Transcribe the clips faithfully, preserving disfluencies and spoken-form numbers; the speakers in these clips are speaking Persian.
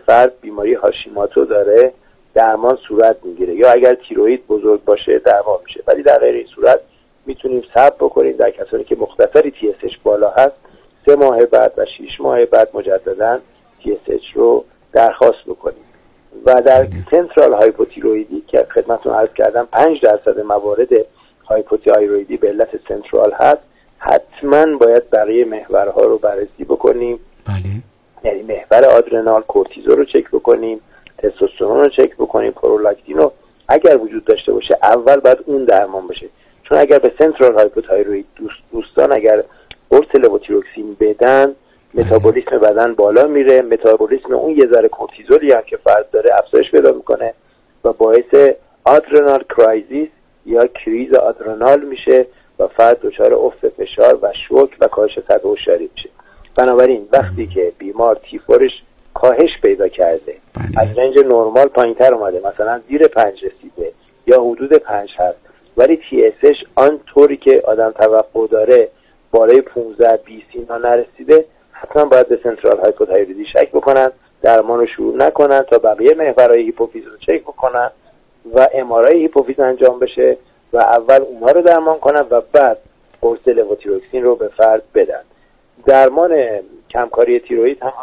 فرد بیماری هاشیماتو داره درمان صورت میگیره، یا اگر تیروئید بزرگ باشه درمان میشه. ولی در غیر این صورت میتونیم صبر بکنیم. در کسانی که مختصری تی اس اچ بالا هست سه ماه بعد و شش ماه بعد مجددا تی اس اچ رو درخواست بکنیم. و در سنترال هایپوتیروئیدی که خدمتتون عرض کردم پنج درصد موارد هایپوتیروئیدی به علت سنترال هست، حتما باید بقیه محورها رو بررسی بکنیم. بله. یعنی محور آدرنال، کورتیزول رو چک بکنیم، تستوسترون رو چک بکنیم، پرولاکتین رو اگر وجود داشته باشه اول باید اون درمان بشه. چون اگر به سنترال هایپوتایروید دوست دوستان اگر قرص لووتیروکسین بدن، متابولیسم بدن بالا میره، متابولیسم اون یه ذره کورتیزولی هم که فرد داره افزایش پیدا میکنه و باعث آدرنال کرایزیس یا کریز آدرنال میشه و فرد دچار افت فشار و شوک و کاهش سطح هوشیاری میشه. بنابراین وقتی که بیمار تیفورش کاهش پیدا کرده، از رنج نرمال پایینتر اومده، مثلا زیر پنج رسیده یا حدود پنج هست، ولی تی اس اچ آن طوری که آدم توقع داره بالای پانزده بیست اینا نرسیده، حتما باید به سنترال هایپوتایرویدی شک بکنن، درمان رو شروع نکنن تا بقیه محورهای هیپوفیز رو چک بکنن و ام آر آی هیپوفیز انجام بشه و اول اونها رو درمان کنن و بعد قرص لووتیروکسین رو به فرد بدن. درمان کمکاری تیروئید هم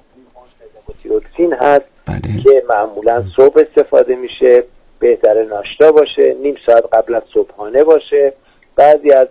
لووتیروکسین هست بله. که معمولا صبح استفاده میشه، بهتره ناشتا باشه، نیم ساعت قبل از صبحانه باشه. بعضی از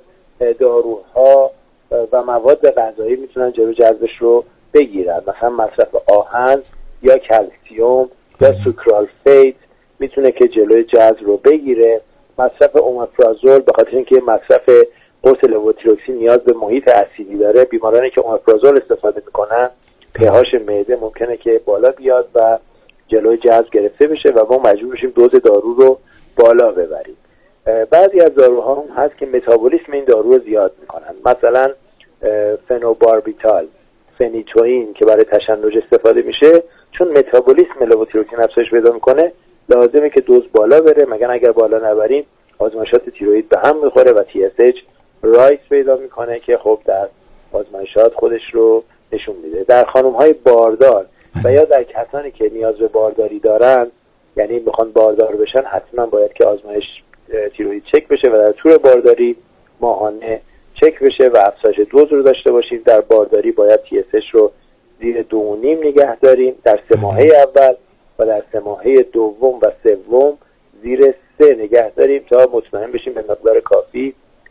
داروها و مواد غذایی میتونن جلو جذبش رو بگیرن، مثلا مصرف آهن یا کلسیوم یا سوکرالفیت میتونه که جلوی جذب رو بگیره. مصرف اومپرازول به خاطر اینکه مصرف قرص لووتیروکسین نیاز به محیط اسیدی داره، بیمارانی که اومپرازول استفاده میکنن پهاش معده ممکنه که بالا بیاد و جلوی جذب گرفته بشه و ما مجبور بشیم دوز دارو رو بالا ببریم. بعضی از داروها هم هست که متابولیسم این دارو رو زیاد میکنن، مثلا فنوباربیتال، فنیتوئین که برای تشنج استفاده میشه، چون متابولیسم لووتیروکسین افزایش پیدا میکنه لازمه که دوز بالا بره، مگر اگر بالا نبریم آزمایشات تیروئید به هم میخوره و تی اس اچ رایز پیدا میکنه که خب در آزمایشات خودش رو نشون میده. در خانم‌های باردار و یا در کسانی که نیاز به بارداری دارن، یعنی میخوان باردار بشن، حتما باید که آزمایش تیروئید چک بشه و در طول بارداری ماهانه چک بشه و افزایش دوز رو داشته باشیم. در بارداری باید تی اس اچ رو زیر دو و نیم نگه داریم در سه ماهه اول و در سه ماهه دوم و سوم زیر سه نگه داریم تا مطمئن بشیم به مقدار کافی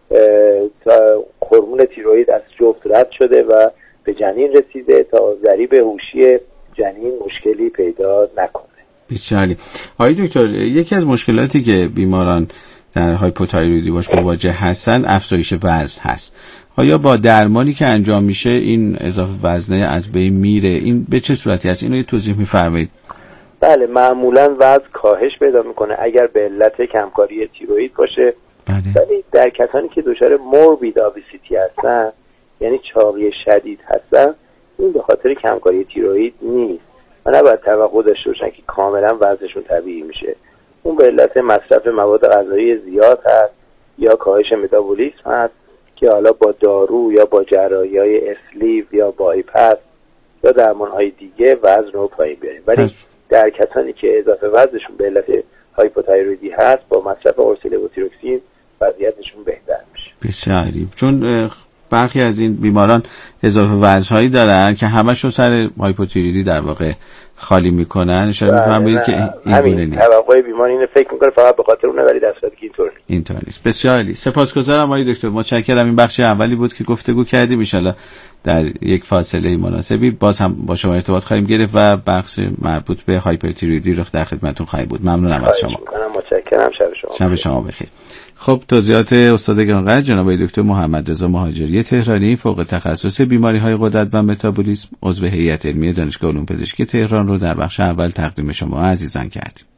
تا هورمون تیروئید از جفت رد شده و به جنین رسیده تا ضریب هوشی جنین مشکلی پیدا نکنه. بسیار عالی. آقای دکتر، یکی از مشکلاتی که بیماران در هایپوتایرویدی باش مواجه هستن افزایش وزن هست. آیا با درمانی که انجام میشه این اضافه وزنه از بین میره؟ این به چه صورتی هست؟ اینو یه توضیح میفرمایید. بله، معمولا وزن کاهش پیدا میکنه اگر به علت کمکاری تیروئید باشه. بله. ولی در کسانی که دچار موربید اوبیسیتی هستن، یعنی چاقی شدید هستن، این به خاطر کمکاری تیروئید نیست و نباید توقع داشته باشن که کاملا وزنشون طبیعی میشه. اون به علت مصرف مواد غذایی زیاد هست یا کاهش متابولیسم هست که حالا با دارو یا با جراحی‌های اسلیو یا بایپاس یا درمان‌های دیگه وزن رو پایین بیاریم. ولی در کسانی که اضافه وزنشون به علت هایپوتایرویدی هست با مصرف قرص لووتیروکسین وضعیتشون بهتر میشه. بسیار عالی. چون برخی از این بیماران اضافه وزن‌هایی دارن که همشون سر هایپوتایرویدی در واقع خالی میکنن. اشاره می‌فرمایید که این گونه نیست. توقع بیمار اینو فکر میکنه فقط به خاطر اونه، ولی در صورتی که اینطور نیست. اینطور نیست. بسیار عالی. سپاسگزارم آقای دکتر. متشکرم. این بخش اولی بود که گفتگو کردیم. ان شاءالله در یک فاصله مناسبی باز هم با شما ارتباط خواهیم گرفت و بخش مربوط به هایپوتایرویدی رو در خدمتتون خواهیم بود. ممنونم از شما. متشکرم. شب شما شب شما بخیر. خب، توضیحات استاد گرامی جناب دکتر محمد رضا مهاجری تهرانی، فوق تخصص بیماری‌های غدد و متابولیسم، عضو هیئت علمی دانشگاه علوم پزشکی تهران رو در بخش اول تقدیم شما عزیزان کردیم.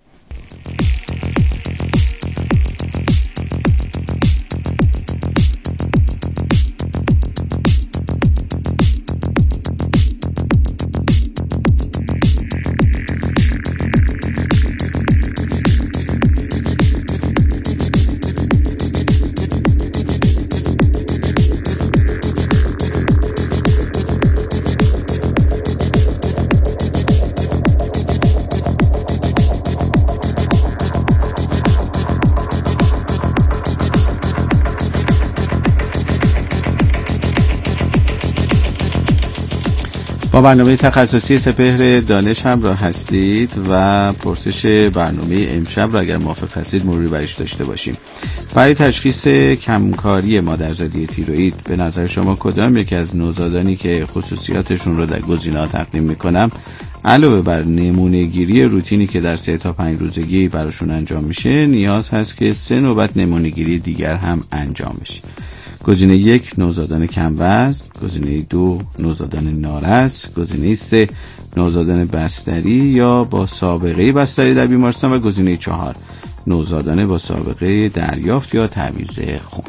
با برنامه تخصصی سپهر دانش همراه هستید و پرسش برنامه امشب را اگر موافق هستید مروری برش داشته باشیم. برای تشخیص کمکاری مادرزادی تیروئید به نظر شما کدام یکی از نوزادانی که خصوصیاتشون رو در گزینه‌ها تقدیم میکنم علاوه بر نمونه گیری روتینی که در سه تا پنج روزگی براشون انجام میشه نیاز هست که سه نوبت نمونه گیری دیگر هم انجام بشه؟ گزینه یک نوزادان کم وزن، گزینه دو نوزادان نارس، گزینه سه نوزادان بستری یا با سابقه بستری در بیمارستان و گزینه چهار نوزادان با سابقه دریافت یا تعویض خون.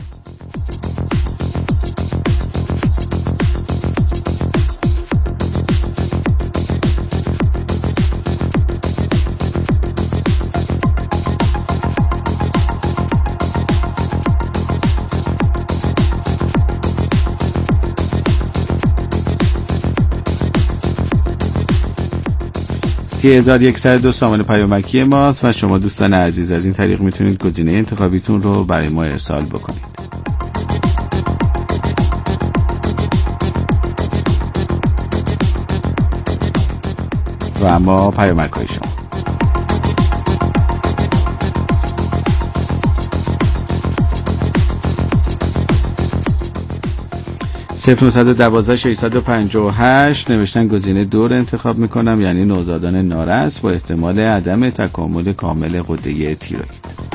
سی هزار و صد و دو سامان پیامکی ماست و شما دوستان عزیز از این طریق میتونید گزینه انتخابیتون رو برای ما ارسال بکنید. و اما پیامک های شما. صفر نهصد و دوازده ششصد و پنجاه و هشت نوشتن گزینه دو رو انتخاب میکنم، یعنی نوزادان نارس با احتمال عدم تکامل کامل غده تیروئید.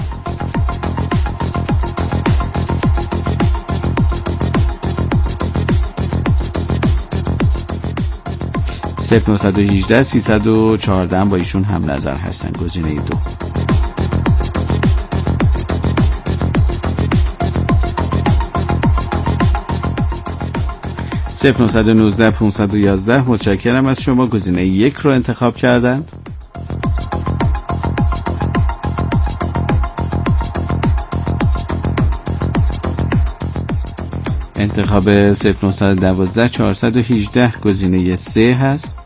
صفر نهصد و هجده سیصد و چهارده با ایشون هم نظر هستن، گزینه دو. صفر نهصد و نوزده پانصد و یازده متشکرم از شما، گزینه یک رو انتخاب کردن. انتخاب صفر نهصد و دوازده چهارصد و هجده گزینه سه هست.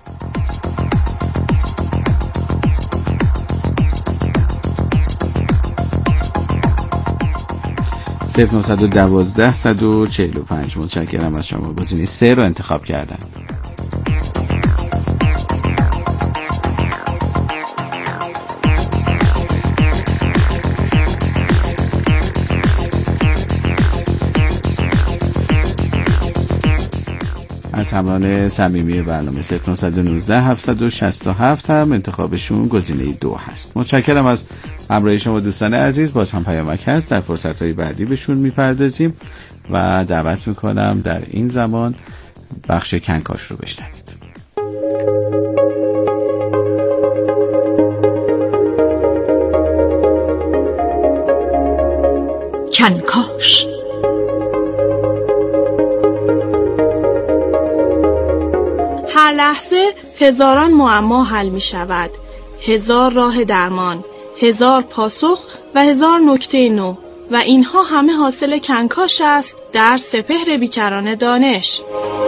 صفر نهصد و دوازده صد و چهل و پنج متشکرم از شما، گزینه سه رو انتخاب کردن. از همراهان صمیمی برنامه صفر نهصد و نوزده هفتصد و شصت و هفت هم انتخابشون گزینه دو هست. متشکرم از همراهی شما دوستان عزیز. باز هم پیامک هست، در فرصت‌های بعدی بهشون میپردازیم و دعوت میکنم در این زمان بخش کنکاش رو بشنوید. کنکاش. هر لحظه هزاران معما حل می شود، هزار راه درمان، هزار پاسخ و هزار نکته نو و اینها همه حاصل کنکاش است در سپهر بیکران دانش.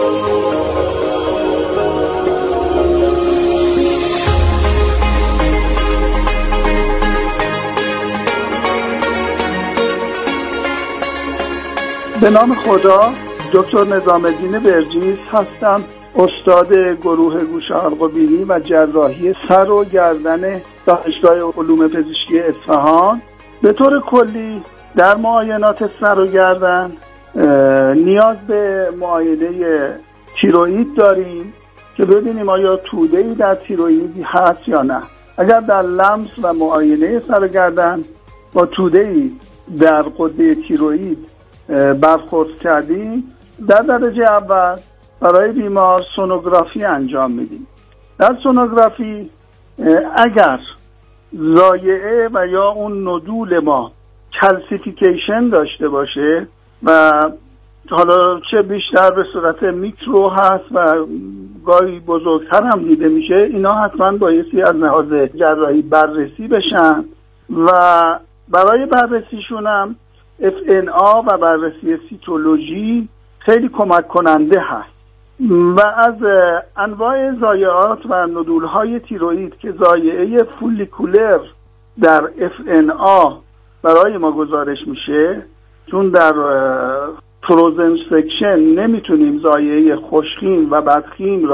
به نام خدا، دکتر نظام‌الدین برجیز هستم، استاد گروه گوش حلق و بینی و جراحی سر و گردن دانشگاه علوم پزشکی اصفهان. به طور کلی در معاینات سر و گردن نیاز به معاینه تیروئید داریم که ببینیم آیا توده‌ای در تیروئید هست یا نه. اگر در لمس و معاینه سر و گردن با توده‌ای در غده تیروئید برخورد کردیم، در درجه اول برای بیمار سونوگرافی انجام میدیم. در سونوگرافی اگر ضایعه و یا اون ندول ما کلسیفیکیشن داشته باشه و حالا چه بیشتر به صورت میکرو هست و گاهی بزرگتر هم دیده میشه، اینا حتما بایستی از لحاظ جراحی بررسی بشن و برای بررسیشون هم اف ان آ و بررسی سیتولوژی خیلی کمک کننده هست. و از انواع ضایعات و ندول‌های تیروئید که ضایعه فولیکولر در اف ان آ برای ما گزارش میشه، چون در فروزن سکشن نمیتونیم ضایعه خوشخیم و بدخیم را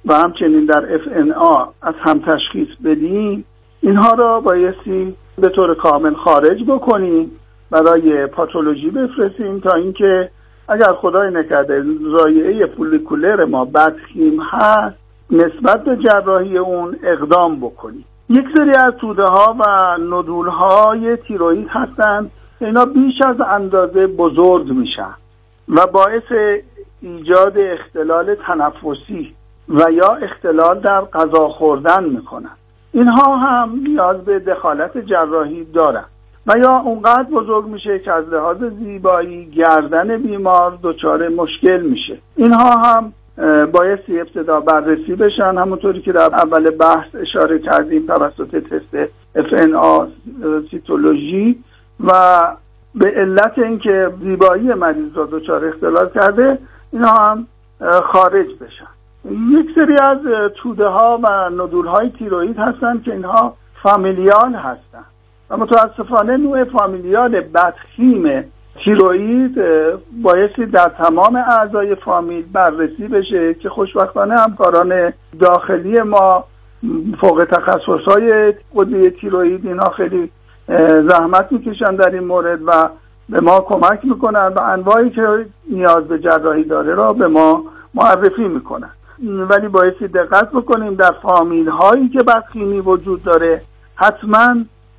و همچنین در اف ان آ از هم تشخیص بدیم، اینها را بایستی به طور کامل خارج بکنیم، برای پاتولوژی بفرستیم تا اینکه اگر خدای نکرده ضایعه فولیکولر ما بدخیم هست نسبت به جراحی اون اقدام بکنیم. یک سری از توده ها و نودول های تیروئید هستند، اینا بیش از اندازه بزرگ میشن و باعث ایجاد اختلال تنفسی و یا اختلال در غذا خوردن میکنن. اینها هم نیاز به دخالت جراحی دارن و یا اونقدر بزرگ میشه که از لحاظ زیبایی گردن بیمار دچار مشکل میشه. اینها هم بایستی ابتدا بررسی بشن، همونطوری که در اول بحث اشاره کردیم توسط تست اف ان آ سیتولوژی، و به علت اینکه زیبایی مریض را دچار اختلال کرده اینا هم خارج بشن. یک سری از توده ها و نودول های تیروئید هستن که اینها فامیلیال هستن و متاسفانه نوع فامیلیال بدخیم تیروئید بایستی در تمام اعضای فامیل بررسی بشه که خوشبختانه همکاران داخلی ما فوق تخصصهای غده تیروئید اینها خیلی زحمت میکشن در این مورد و به ما کمک میکنن و انواعی که نیاز به جراحی داره را به ما معرفی میکنن. ولی بایستی دقت بکنیم در فامیل هایی که بدخیمی وجود داره حتما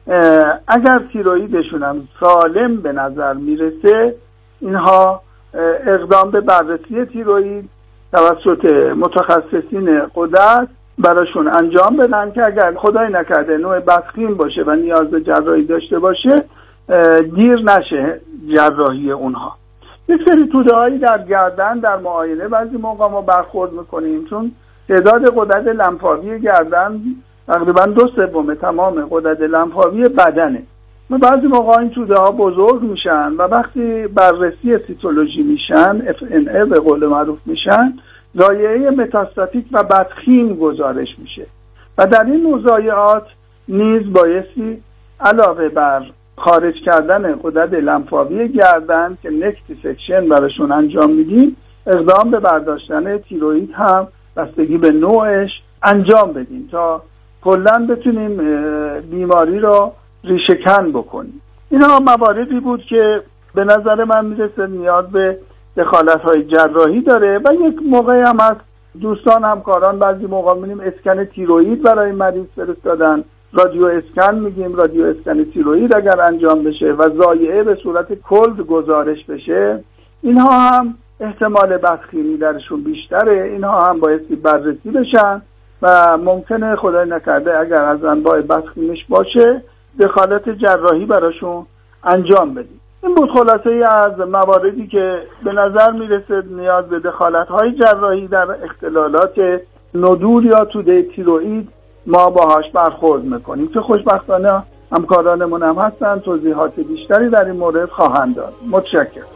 اگر تیروئیدشون هم سالم به نظر میرسه اینها اقدام به بررسی تیروئید توسط متخصصین غدد براشون انجام بدن که اگر خدای نکرده نوع بدخیم باشه و نیاز به جراحی داشته باشه دیر نشه جراحی اونها. یک سری توده هایی در گردن در معاینه بعضی موقع ما برخورد میکنیم، چون تعداد غدد لنفاوی گردن تقریبا دو سوم تمام غدد لنفاوی بدنه و بعضی موقع این توده ها بزرگ میشن و وقتی بررسی سیتولوژی میشن اف ان آ به قول معروف میشن ضایعه متاستاتیک و بدخیم گزارش میشه و در این نوع ضایعات نیز بایستی علاوه بر خارج کردن غدد لنفاوی گردن که نک دیسکشن براشون انجام میدیم اقدام به برداشتن تیروئید هم بستگی به نوعش انجام بدیم تا کلاً بتونیم بیماری را ریشه‌کن بکنیم. اینا مواردی بود که به نظر من میرسه نیاز به دخالت‌های جراحی داره و یک موقعی هم از دوستان همکاران بعضی موقع می‌بینیم اسکن تیروئید برای مریض فرستادن، رادیو اسکن میگیم، رادیو اسکن تیروئید اگر انجام بشه و ضایعه به صورت کلد گزارش بشه اینها هم احتمال بدخیمی درشون بیشتره، اینها هم بایستی بررسی بشن و ممکنه خدای نکرده اگر از انواع بدخیمش باشه دخالت جراحی براشون انجام بدیم. این بود خلاصه ای از مواردی که به نظر میرسه نیاز به دخالت های جراحی در اختلالات نودول یا توده تیروئید ما باهاش برخورد میکنیم که خوشبختانه همکارانمون هم هستن توضیحات بیشتری در این مورد خواهند داد. متشکرم.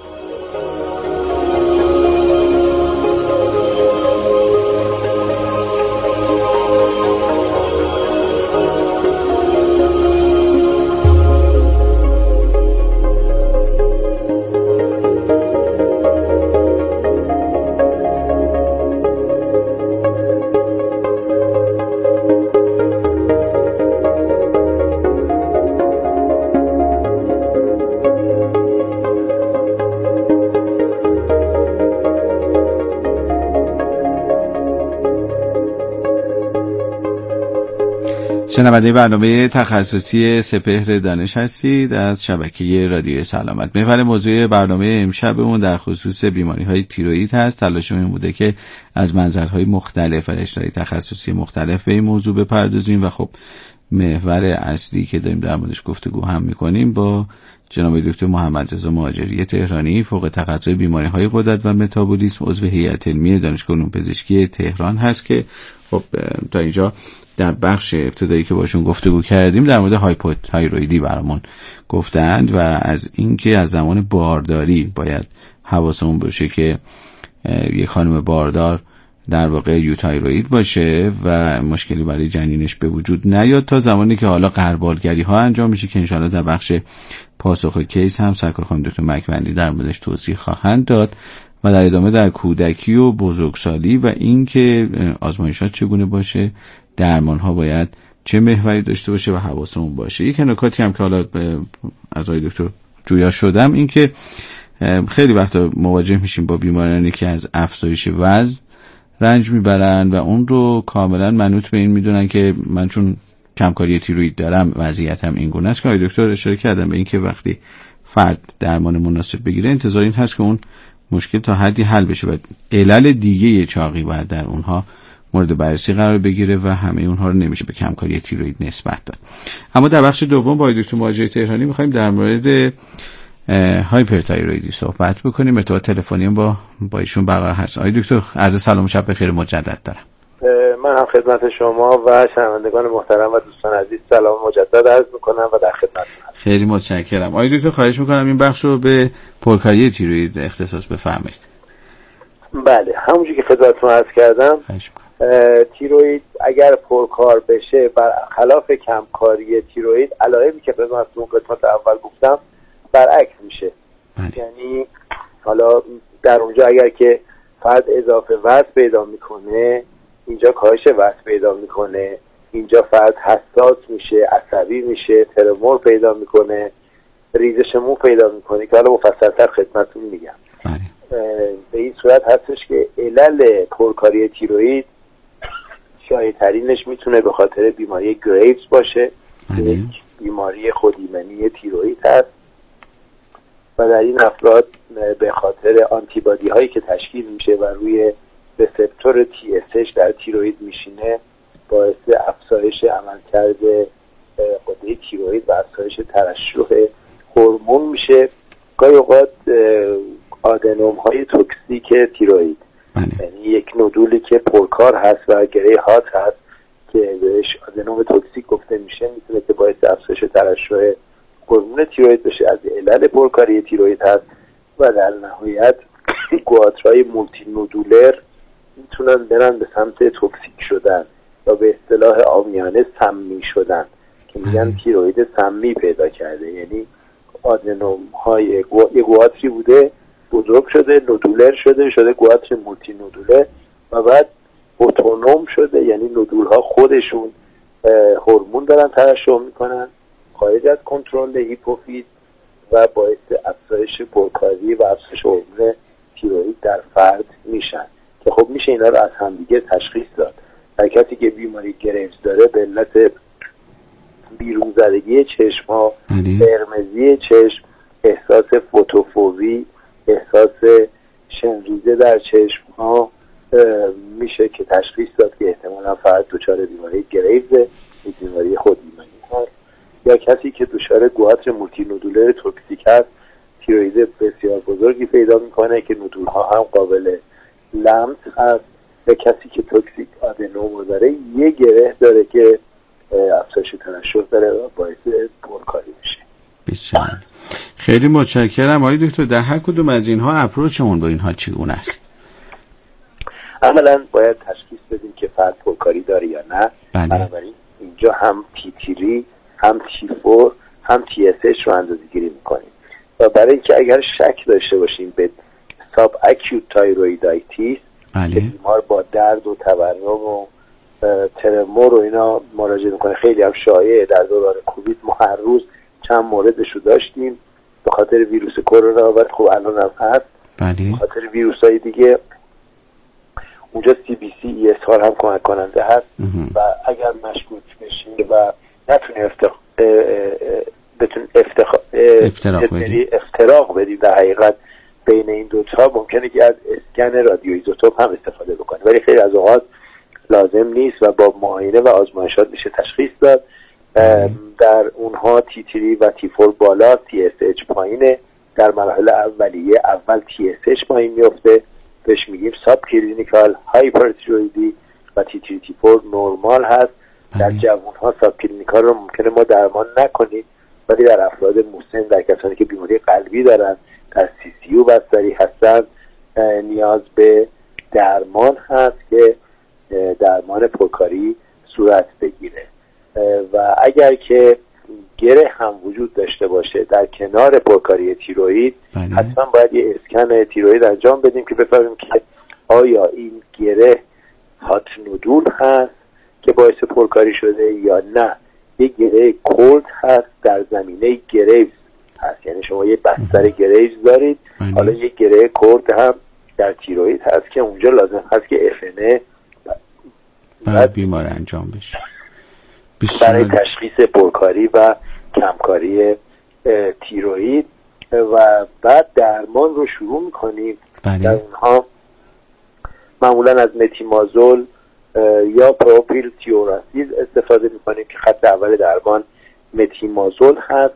شنونده برنامه تخصصی سپهر دانش هستید از شبکه رادیو سلامت. محور موضوع برنامه امشبمون در خصوص بیماری‌های تیروئید هست. تلاشمون این بوده که از منظرهای مختلف و رشته‌های تخصصی مختلف به این موضوع بپردازیم و خب محور اصلی که داریم در موردش گفتگو هم می‌کنیم با جناب دکتر محمد رضا مهاجری تهرانی، فوق تخصص بیماری‌های غدد و متابولیسم، عضو هیئت علمی دانشگاه علوم پزشکی تهران هست که خب تا اینجا در بخش ابتدایی که باشون گفتگو کردیم در مورد هایپوتایرویدی برامون گفتند و از اینکه از زمان بارداری باید حواسمون باشه که یک خانم باردار در واقع یوتایروید باشه و مشکلی برای جنینش به وجود نیاد تا زمانی که حالا غربالگری ها انجام میشه که انشاءالله در بخش پاسخ کیس هم سرکار خانم دکتر مکوندی در موردش توضیح خواهند داد. و در ادامه در کودکی و بزرگسالی و اینکه آزمایشات چگونه باشه، درمان ها باید چه محوری داشته باشه و حواسمون باشه. یک نکاتی هم که حالا از آقای دکتر جویا شدم این که خیلی وقتا مواجه میشیم با بیمارانی که از افزایش وزن رنج میبرن و اون رو کاملا منوط به این میدونن که من چون کمکاری تیروئید دارم وضعیتم این گونه است که آقای دکتر اشاره کردن به این که وقتی فرد درمان مناسب بگیره انتظار این هست که اون مشکل تا حدی حل بشه و علل دیگه چاقی باید در اونها مورد بررسی قرار بگیره و همه اونها رو نمیشه به کمکاری تیروئید نسبت داد. اما در بخش دوم با دکتر مهاجر تهرانی می‌خوایم در مورد هایپرتایرویدی صحبت بکنیم. ارتباط تلفنی با با ایشون برقرار هست. آقای دکتر عرض سلام شب بخیر مجدد دارم. من هم خدمت شما و شنوندگان محترم و دوستان عزیز سلام مجدد عرض میکنم و در خدمتتونم. خیلی متشکرم. آقای دکتر خواهش میکنم این بخش رو به پرکاری تیروئید اختصاص بفرمایید. بله، همونجوری که خدمتتون عرض کردم تیروئید اگر پرکار بشه برخلاف کمکاری تیروئید علائمی که خدمتتون قسمت اول گفتم برعکس میشه. بله. یعنی حالا در اونجا اگر که فرد اضافه وزن پیدا میکنه، اینجا کاهش وزن پیدا میکنه، اینجا فرد حساس میشه، عصبی میشه، ترمور پیدا میکنه، ریزش مو پیدا میکنه که حالا مفصل‌تر خدمتتون میگم. بله. به این صورت هستش که علل پرکاری تیروئید شایع‌ترینش میتونه به خاطر بیماری گریوز باشه. بله. یک بیماری خودایمنی تیروئید هست و در این افراد به خاطر آنتیبادی هایی که تشکیل میشه و روی رسپتور تی اس اچ در تیروئید میشینه باعث افزایش عملکرد غده تیروئید و افزایش ترشح هورمون میشه. گاهی اوقات آدنوم های توکسیک تیروئید، یعنی یک نودولی که پرکار هست و گره هات هست که بهش آدنوم توکسیک گفته میشه، میتونه که باعث افزایش ترشح هورمون تیروئید بشه، از علل پرکاری تیروئید هست. و در نهایت گواترهای مولتی نودولر میتونن برن به سمت توکسیک شدن یا به اصطلاح عامیانه سمی شدن که میگن تیروئید سمی پیدا کرده. یعنی آدنوم های گو... یه گواتری بوده بزرگ شده، نودولر شده، شده گواتر مولتی نودولر و بعد اتونوم شده، یعنی نودول ها خودشون هورمون دارن ترشح میکنن خارج از کنترل هیپوفیز و باعث افزایش پرکاری و افزایش هورمون تیروئید در فرد میشن که خب میشه اینا رو از همدیگه تشخیص داد. در کسی که بیماری گریوز داره به علت بیرون زدگی چشم ها، قرمزی چشم، احساس فوتوفوبی، احساس شنریزه در چشم ها میشه که تشخیص داد که احتمالا فرد دچار بیماری گریوز، بیماری خودایمنی هست. یا کسی که دچار گواتر مولتی نودولر توکسیک هست، تیروئید بسیار بزرگی پیدا میکنه که نودول ها هم قابل لمس هست. و کسی که توکسیک آدنوم داره یه گره داره که افزایش ترشح داره و باعث پرکاری میشه. بسیار خیلی متشکرم. آقای دکتر در هر کدوم از اینها اپروچمون با اینها چگونه است؟ عملا باید تشخیص بدیم که فرد پرکاری داره یا نه. بله. بنابراین اینجا هم تی تری، هم تی فور، هم تی اس اچ رو اندازه‌گیری میکنیم و برای اینکه اگر شک داشته باشیم به ساب اکیوت تایرویدایتیس که بیمار با درد و تورم و ترمور و اینا مراجعه میکنه، خیلی هم شایعه. در دوران کووید ما هر روز چند موردش رو داشتیم به خاطر ویروس کرونا و خب الان هم هست. بله. به خاطر ویروس های دیگه اونجا سی بی سی ای اس آر هم کمک کننده هست و اگر مشکوک بشیم و نتونیم افتخ... بتون افتخ... افتراق بدیم افتراق بدیم در حقیقت بین این دوتا، ممکنه که از اسکن رادیو ایزوتوپ هم استفاده بکنیم، ولی خیلی از اوقات لازم نیست و با معاینه و آزمایشات میشه تشخیص داد. در اونها تی تری و تی فور بالا، تی اس اچ پایینه. در مراحل اولیه اول تی اس اچ پایین میفته، بهش میگیم ساب کلینیکال هایپرتیرویدی و تی تری تی فور نورمال هست. در جوانها ساب کلینیکال رو ممکنه ما درمان نکنیم، ولی در افراد مسن، در کسانی که بیماری قلبی دارن، در سی سی یو بستری هستن، نیاز به درمان هست که درمان پرکاری صورت بگیره. و اگر که گره هم وجود داشته باشه در کنار پرکاری تیروئید، حتما باید یه اسکن تیروئید انجام بدیم که بفهمیم که آیا این گره هات نودول هست که باعث پرکاری شده یا نه یه گره کورد هست در زمینه گریوز هست. یعنی شما یه بستر گریوز دارید، حالا یه گره کورد هم در تیروئید هست که اونجا لازم هست که اف ان ای برای بیمار انجام بشه برای تشخیص پرکاری و کمکاری تیروئید و بعد درمان رو شروع میکنیم. در اونها معمولا از متیمازول یا پروپیل تیوراسید استفاده میکنیم که خط اول درمان متیمازول هست.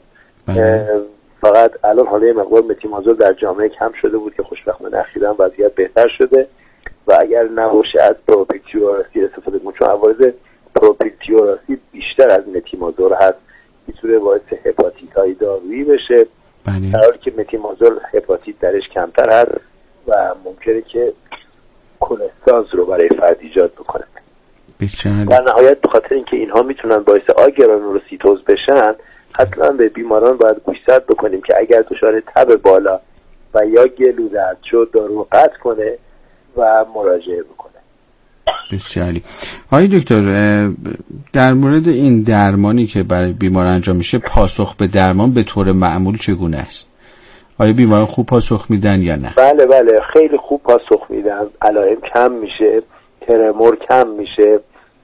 فقط الان حالا یه مقدار متیمازول در جامعه کم شده بود که خوشبختانه اخیراً وضعیت بهتر شده و اگر نباشه از پروپیل تیوراسید استفاده کنیم، چون عوارض پروپیل تیوراسید بیشتر از متیمازول هست، میتونه باعث هپاتیت های دارویی بشه، در حالی که متیمازول هپاتیت درش کمتر هست و ممکنه که کولستاز رو برای فرد ایجاد بکنه. در نهایت به خاطر اینکه اینها میتونن باعث آگرانولوسیتوز بشن، حتما به بیماران باید گوشزد بکنیم که اگر دچار تب بالا و یا گلو درد شد دارو قطع کنه و مراجعه بکنه. بسیاری. آقای دکتر، در مورد این درمانی که برای بیمار انجام میشه، پاسخ به درمان به طور معمول چگونه است؟ آیا بیماران خوب پاسخ میدن یا نه؟ بله بله خیلی خوب پاسخ میدن، علائم کم میشه، ترمور کم میشه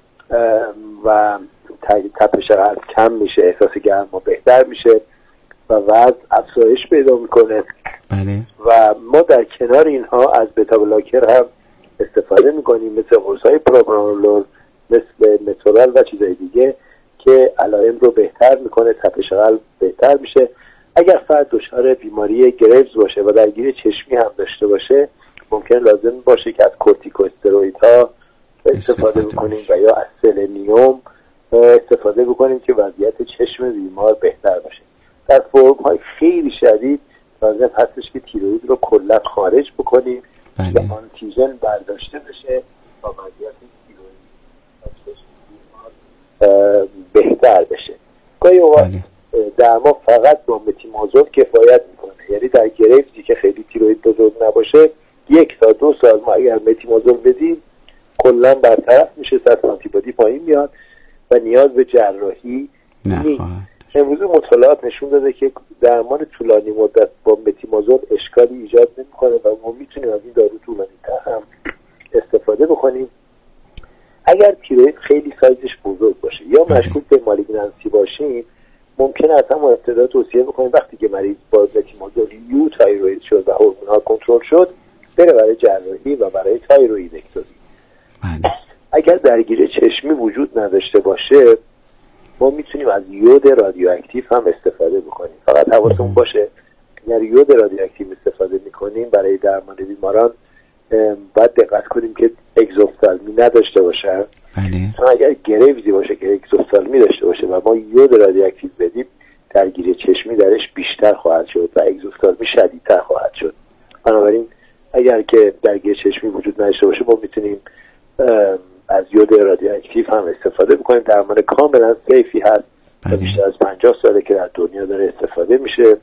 و تپش قلب کم میشه، احساس گرما بهتر میشه و وزن افزایش پیدا میکنه. بله. و ما در کنار اینها از بتا بلاکر هم استفاده میکنیم، مثل قرص‌های پروپرانولول، مثل متورال و چیزهای دیگه که علائم رو بهتر میکنه، تپش قلب بهتر میشه. اگر فرد دچار بیماری گریوز باشه و درگیری چشمی هم داشته باشه، ممکن لازم باشه که از کورتیکوستروئیدها استفاده بکنیم و یا از سلنیوم استفاده بکنیم که وضعیت چشم بیمار بهتر باشه. در فرم‌های خیلی شدید لازم هستش که تیروئید رو کلا خارج بکنیم و آنتیژن برداشته بشه تا وضعیت تیروئید بهتر بشه. گاهی اوقات درمان فقط با متیمازول کفایت میکنه، یعنی در گریوزی که خیلی تیروئید بزرگ نباشه یک تا دو سال ما اگر متیمازول بدیم کلا برطرف میشه، سطح آنتیبادی پایین میاد و نیاز به جراحی نیست. امروز مطالعات نشون داده که درمان طولانی مدت با متیمازول اشکالی ایجاد نمیکنه و ما میتونیم از این دارو طولانی تر هم استفاده بکنیم. اگر تیروئید خیلی سایزش بزرگ باشه یا مشکوک به مالیگنانسی باشیم، ممکنه از هم ابتدا توصیه بکنیم وقتی که مریض با متیمازول یو تایروئید شد و هورمون‌ها کنترل شد بره برای جراحی و برای تایرویدکتومی. اگر درگیری چشمی وجود نداشته باشه، ما میتونیم از یود رادیواکتیو هم استفاده بکنیم. فقط حواستون باشه اگر یود رادیواکتیو استفاده میکنیم برای درمان بیماران باید دقت کنیم که اگزوفتالمی نداشته باشه. چون اگر گریوزی باشه که اگزوفتالمی داشته باشه و ما یود رادیواکتیو بدیم، درگیری چشمی درش بیشتر خواهد شد و اگزوفتالمی شدیدتر خواهد شد. بنابراین اگر که درگیری چشمی وجود نداشته باشه، ما میتونیم از یود رادیواکتیو هم استفاده بکنیم. درمان کاملا سیفی هست و بیشتر از پنجاه ساله که در دنیا داره استفاده میشه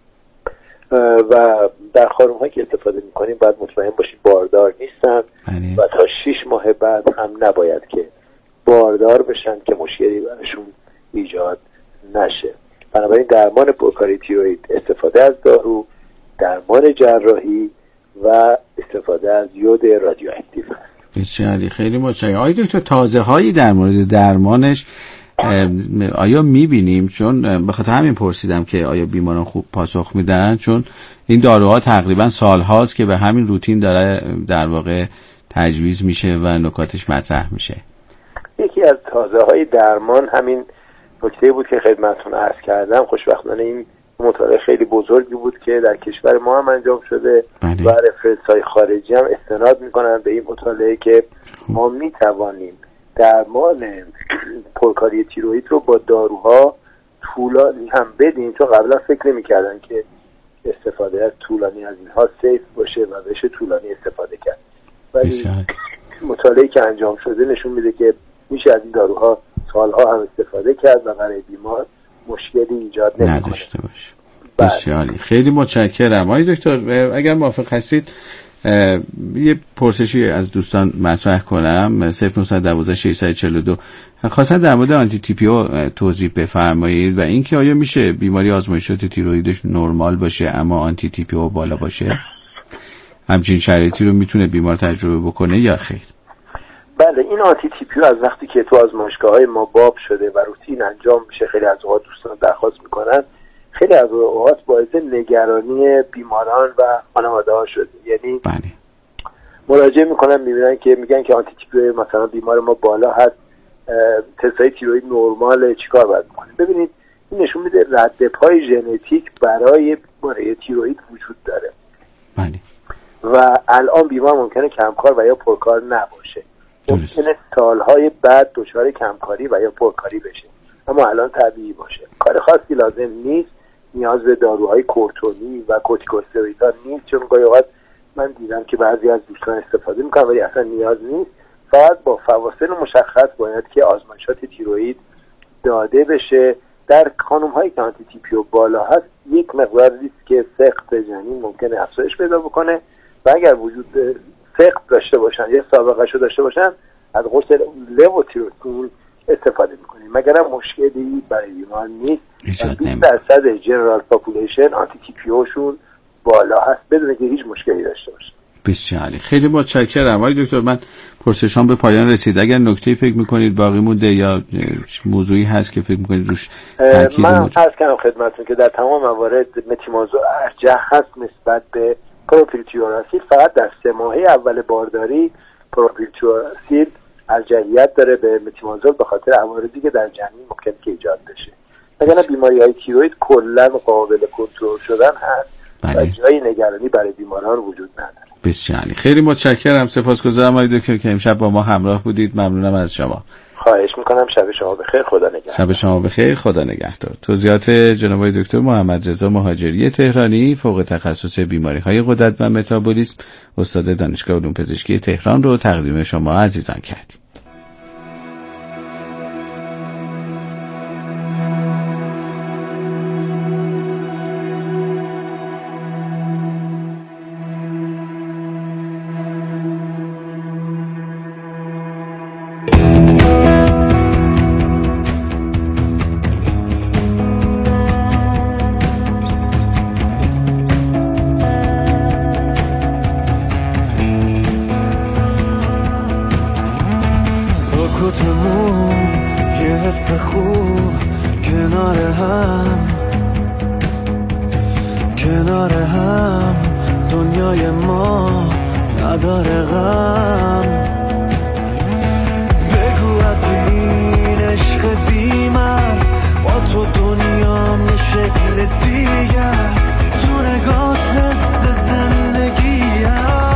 و در خانم‌هایی که استفاده میکنیم باید مطمئن باشیم باردار نیستن و تا شش ماه بعد هم نباید که باردار بشن که مشکلی براشون ایجاد نشه. بنابراین درمان پرکاری تیروئید، استفاده از دارو، درمان جراحی و استفاده از یود رادیواکتیو هست. بسیاری خیلی متشکرم. آقای دکتر، تازه هایی در مورد درمانش آیا میبینیم؟ چون به خاطر همین پرسیدم که آیا بیماران خوب پاسخ میدن، چون این داروها تقریبا سال هاست که به همین روتین داره در واقع تجویز میشه و نکاتش مطرح میشه. یکی از تازه های درمان همین نکته بود که خدمتتون عرض کردم. خوشبختانه این مطالعه خیلی بزرگی بود که در کشور ما هم انجام شده بله. و رفرنس های خارجی هم استناد میکنن به این مطالعه که ما میتوانیم درمان پرکاری تیروئید رو با داروها طولانی هم بدیم، چون قبلا فکر نمی‌کردن که استفاده از طولانی از اینها سیف باشه و بشه طولانی استفاده کرد. ولی مطالعه‌ای که انجام شده نشون میده که میشه از این داروها سالها هم استفاده کرد و برای بیمار مشکلی ایجاد نمیکنه نداشته باشه. بسیار خیلی متشکرم. آقای دکتر اگر موافق هستید یه پرسشی از دوستان مطرح کنم. صفر نه یک دو شش چهار دو خواستن در مورد آنتی تی پی او توضیح بفرمایید و اینکه آیا میشه بیماری آزمایشات تیروئیدش نرمال باشه اما آنتی تی پی او بالا باشه؟ همچین شرایطی رو میتونه بیمار تجربه بکنه یا خیر؟ بله، این آنتی تی پی او از وقتی که تو آزمایشگاه‌های ما باب شده و روتین انجام میشه خیلی از اوقات دوستان درخواست میکنن، خیلی از اوقات باعث نگرانی بیماران و خانواده‌ها شده. یعنی بله. مراجعه میکنن میبینن که میگن که آنتی تی پی او مثلا بیمار ما بالا هست، تستای تیروئید نرمال، چیکار باید بکنیم؟ ببینید این نشون میده ردپای ژنتیک برای بیماری تیروئید وجود داره. بله. و الان بیمار ممکنه کمکار و یا پرکار نباشه. ممکنه سالهای بعد دچار کمکاری و یا پرکاری بشه، اما الان طبیعی باشه. کار خاصی لازم نیست، نیاز به داروهای کورتونی و کورتیکوستئروئیدها نیست، چون گاهی اوقات من دیدم که بعضی از دوستان استفاده میکنن ولی اصلا نیاز نیست. فقط با فواصل مشخص باید که آزمایشات تیروئید داده بشه. در خانم‌هایی که آنتی تی پی او بالا هست یک مقدار ریسک سقط جنین ممکنه افزایش پیدا بکنه و اگر وجود سقط داشته باشن یا سابقه شو داشته باشن از قرص لوتیروسول استفاده میکنیم، مگر هم مشکلی برای بیمار نیست. بیست درصد جنرال پاپولیشن آنتی تی پی او شون بالا هست بدون که هیچ مشکلی داشته باشه. بسیار عالی، خیلی متشکرم. آقای دکتر من پرسشام به پایان رسید. اگر نکته‌ای فکر میکنید باقی مونده یا موضوعی هست که فکر میکنید روش تاکید من موجود؟ عرض کردم خدمتتون که در تمام موارد متیمازول ارجح هست نسبت به پروپیلتیوراسیل. فقط در سه ماهه اول بارداری پروپیلتیوراسیل ارجحیت داره به متیمازول به خاطر عوارضی که در جنین ممکنه که ایجاد بشه. وگرنه بیماری‌های تیروئید کلاً قابل کنترل شدن هست. بله. و جای نگرانی برای بیماران وجود نداره. بسیار خیلی متشکرم. سپاسگزارم آقای دکتر که امشب با ما همراه بودید. ممنونم از شما. خواهش میکنم. شب شما بخیر. خدا نگهدار. شب شما بخیر. خدا نگهدار. توضیحات جناب آقای دکتر محمد رضا مهاجری تهرانی، فوق تخصص بیماری‌های غدد و متابولیسم، استاد دانشگاه علوم پزشکی تهران رو تقدیم شما عزیزان کردیم. سکوتمون یه حس خوب کنار هم، کنار هم دنیای ما نداره غم. بگو از این عشق بی‌مرز با تو دنیام یه شکل دیگه است، تو نگات حس زندگی هست.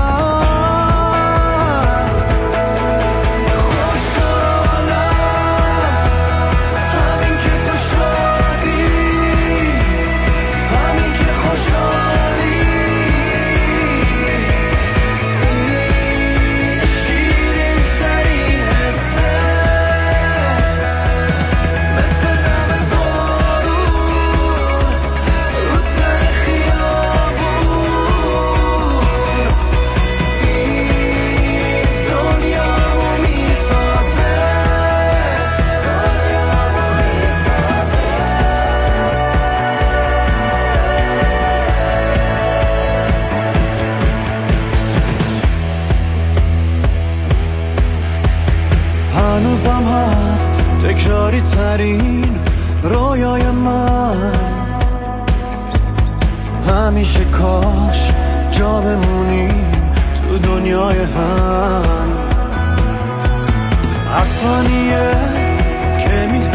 هنوزم هست تکراری ترین رویای من، همیشه کاش جا بمونیم تو دنیای هم. هر ثانیه که می